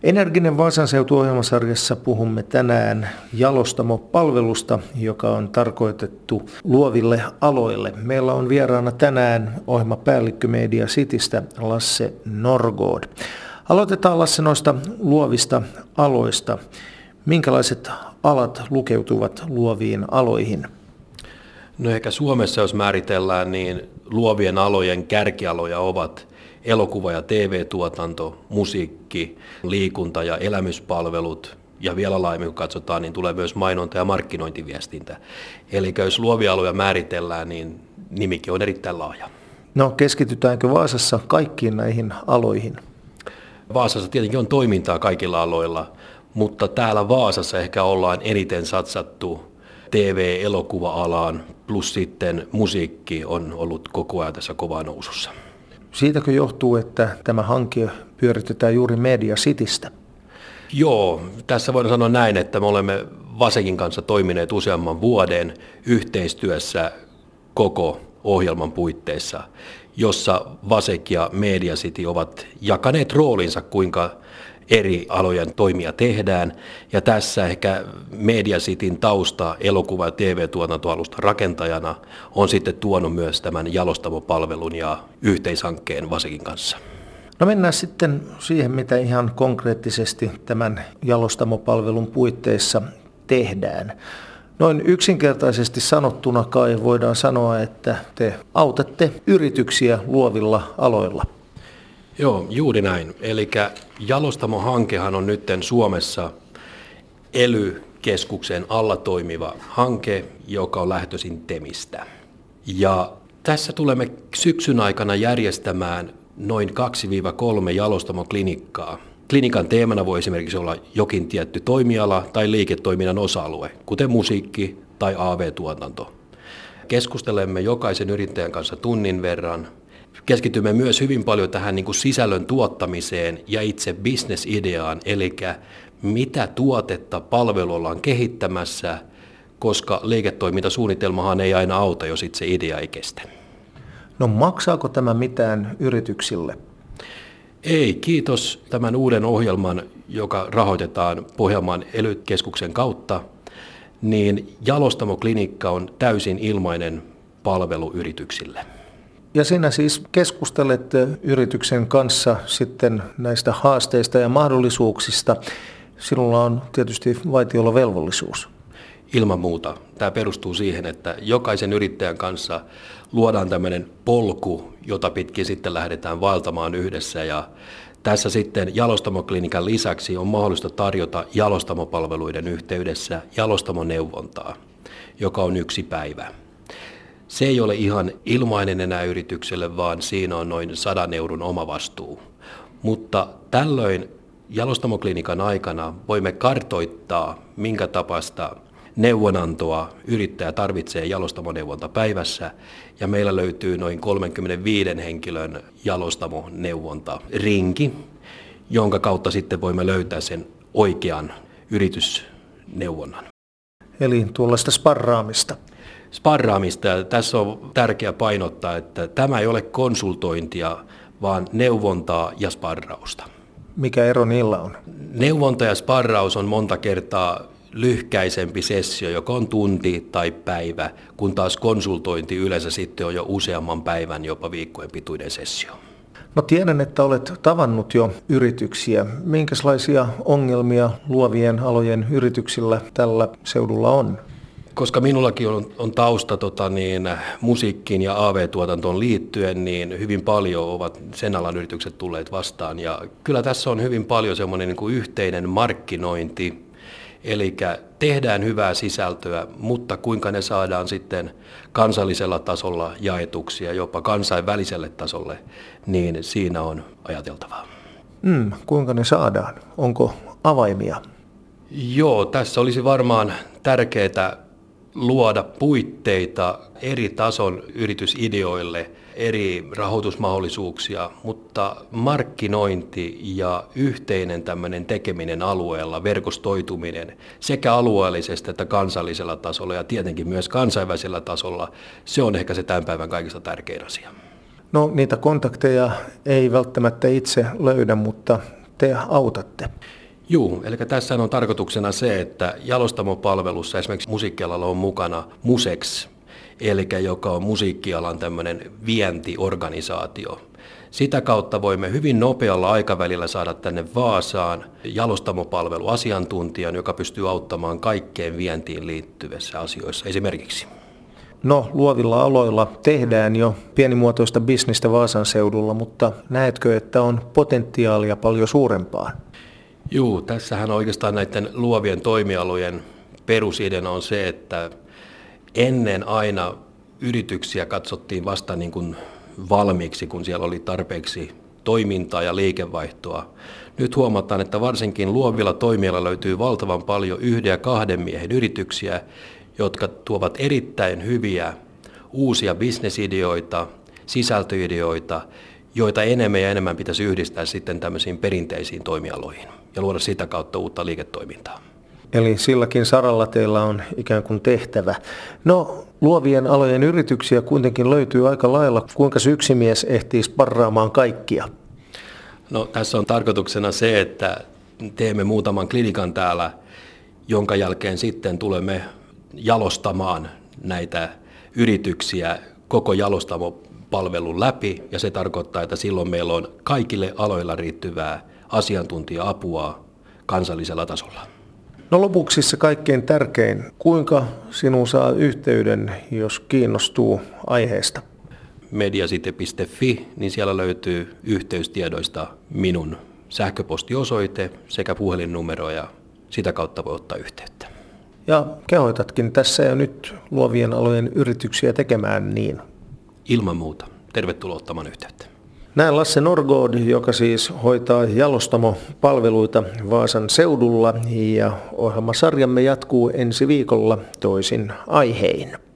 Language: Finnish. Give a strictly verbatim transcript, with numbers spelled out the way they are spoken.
Energinen Vaasan seutu-ohjelmasarjassa puhumme tänään Jalostamo-palvelusta, joka on tarkoitettu luoville aloille. Meillä on vieraana tänään ohjelmapäällikkö Media Citystä Lasse Norgård. Aloitetaan Lasse noista luovista aloista. Minkälaiset alat lukeutuvat luoviin aloihin? No ehkä Suomessa, jos määritellään, niin luovien alojen kärkialoja ovat elokuva- ja T V-tuotanto, musiikki, liikunta- ja elämyspalvelut, ja vielä laajemmin kun katsotaan, niin tulee myös mainonta- ja markkinointiviestintä. Eli jos luovia aloja määritellään, niin nimikin on erittäin laaja. No keskitytäänkö Vaasassa kaikkiin näihin aloihin? Vaasassa tietenkin on toimintaa kaikilla aloilla, mutta täällä Vaasassa ehkä ollaan eniten satsattu T V-elokuva-alaan, plus sitten musiikki on ollut koko ajan tässä kovaa nousussa. Siitäkö johtuu, että tämä hanke pyöritetään juuri Media Citystä? Joo, tässä voidaan sanoa näin, että me olemme Vasekin kanssa toimineet useamman vuoden yhteistyössä koko ohjelman puitteissa, jossa Vasek ja Media City ovat jakaneet roolinsa, kuinka eri alojen toimia tehdään, ja tässä ehkä Media Cityn tausta elokuva- ja T V-tuotantoalusta rakentajana on sitten tuonut myös tämän Jalostamo-palvelun ja yhteishankkeen Vasekin kanssa. No mennään sitten siihen, mitä ihan konkreettisesti tämän Jalostamo-palvelun puitteissa tehdään. Noin yksinkertaisesti sanottuna kai voidaan sanoa, että te autatte yrityksiä luovilla aloilla. Joo, juuri näin. Eli Jalostamo-hankehan on nyt Suomessa E L Y-keskuksen alla toimiva hanke, joka on lähtöisin Temistä. Ja tässä tulemme syksyn aikana järjestämään noin kaksi kolme Jalostamo-klinikkaa. Klinikan teemana voi esimerkiksi olla jokin tietty toimiala tai liiketoiminnan osa-alue, kuten musiikki tai A V-tuotanto. Keskustelemme jokaisen yrittäjän kanssa tunnin verran. Keskitymme myös hyvin paljon tähän niin kuin sisällön tuottamiseen ja itse business-ideaan, eli mitä tuotetta palvelua ollaan kehittämässä, koska liiketoimintasuunnitelmahan ei aina auta, jos itse idea ei kestä. No maksaako tämä mitään yrityksille? Ei, kiitos tämän uuden ohjelman, joka rahoitetaan Pohjanmaan E L Y-keskuksen kautta, niin Jalostamo-klinikka on täysin ilmainen palvelu yrityksille. Ja sinä siis keskustelet yrityksen kanssa sitten näistä haasteista ja mahdollisuuksista. Sinulla on tietysti vaitiolovelvollisuus. Ilman muuta. Tämä perustuu siihen, että jokaisen yrittäjän kanssa luodaan tämmöinen polku, jota pitkin sitten lähdetään vaeltamaan yhdessä. Ja tässä sitten Jalostamo-klinikan lisäksi on mahdollista tarjota Jalostamo-palveluiden yhteydessä Jalostamo-neuvontaa, joka on yksi päivä. Se ei ole ihan ilmainen enää yritykselle, vaan siinä on noin sadan euron omavastuu. Mutta tällöin Jalostamo-klinikan aikana voimme kartoittaa, minkä tapaista neuvonantoa yrittäjä tarvitsee Jalostamo-neuvonta päivässä, ja meillä löytyy noin kolmekymmentäviisi henkilön Jalostamo-neuvonta rinki, jonka kautta sitten voimme löytää sen oikean yritysneuvonnan. Eli tuollaista sparraamista. Sparraamista, ja tässä on tärkeää painottaa, että tämä ei ole konsultointia, vaan neuvontaa ja sparrausta. Mikä ero niillä on? Neuvonta ja sparraus on monta kertaa lyhkäisempi sessio, joka on tunti tai päivä, kun taas konsultointi yleensä sitten on jo useamman päivän, jopa viikkojen pituinen sessio. No tiedän, että olet tavannut jo yrityksiä. Minkälaisia ongelmia luovien alojen yrityksillä tällä seudulla on? Koska minullakin on, on tausta tota, niin, musiikkiin ja A V-tuotantoon liittyen, niin hyvin paljon ovat sen alan yritykset tulleet vastaan. Ja kyllä tässä on hyvin paljon semmoinen niin kuin yhteinen markkinointi, eli tehdään hyvää sisältöä, mutta kuinka ne saadaan sitten kansallisella tasolla jaetuksi ja jopa kansainväliselle tasolle, niin siinä on ajateltavaa. Mm, kuinka ne saadaan? Onko avaimia? Joo, tässä olisi varmaan tärkeää luoda puitteita eri tason yritysideoille, eri rahoitusmahdollisuuksia, mutta markkinointi ja yhteinen tämmöinen tekeminen alueella, verkostoituminen sekä alueellisesti että kansallisella tasolla ja tietenkin myös kansainvälisellä tasolla, se on ehkä se tämän päivän kaikista tärkein asia. No niitä kontakteja ei välttämättä itse löydä, mutta te autatte? Juu, eli tässä on tarkoituksena se, että jalostamopalvelussa esimerkiksi musiikkialalla on mukana Musex, eli joka on musiikkialan tämmöinen vientiorganisaatio. Sitä kautta voimme hyvin nopealla aikavälillä saada tänne Vaasaan jalostamopalveluasiantuntijan, joka pystyy auttamaan kaikkeen vientiin liittyvissä asioissa esimerkiksi. No, luovilla aloilla tehdään jo pienimuotoista bisnestä Vaasan seudulla, mutta näetkö, että on potentiaalia paljon suurempaa? Juu, tässähän oikeastaan näiden luovien toimialojen perusidena on se, että ennen aina yrityksiä katsottiin vasta niin kuin valmiiksi, kun siellä oli tarpeeksi toimintaa ja liikevaihtoa. Nyt huomataan, että varsinkin luovilla toimialoilla löytyy valtavan paljon yhden ja kahden miehen yrityksiä, jotka tuovat erittäin hyviä uusia bisnesideoita, sisältöideoita, joita enemmän ja enemmän pitäisi yhdistää sitten tämmöisiin perinteisiin toimialoihin ja luoda sitä kautta uutta liiketoimintaa. Eli silläkin saralla teillä on ikään kuin tehtävä. No, luovien alojen yrityksiä kuitenkin löytyy aika lailla. Kuinka yksi mies ehtii sparraamaan kaikkia? No, tässä on tarkoituksena se, että teemme muutaman klinikan täällä, jonka jälkeen sitten tulemme jalostamaan näitä yrityksiä koko jalostamopalvelun läpi. Ja se tarkoittaa, että silloin meillä on kaikille aloilla riittävää asiantuntija-apua kansallisella tasolla. No lopuksi se kaikkein tärkein. Kuinka sinun saa yhteyden, jos kiinnostuu aiheesta? mediasite piste fi, niin siellä löytyy yhteystiedoista minun sähköpostiosoite sekä puhelinnumero ja sitä kautta voi ottaa yhteyttä. Ja kehoitatkin tässä ja nyt luovien alojen yrityksiä tekemään niin. Ilman muuta. Tervetuloa ottamaan yhteyttä. Näin Lasse Norgård, joka siis hoitaa jalostamopalveluita Vaasan seudulla, ja ohjelmasarjamme jatkuu ensi viikolla toisin aihein.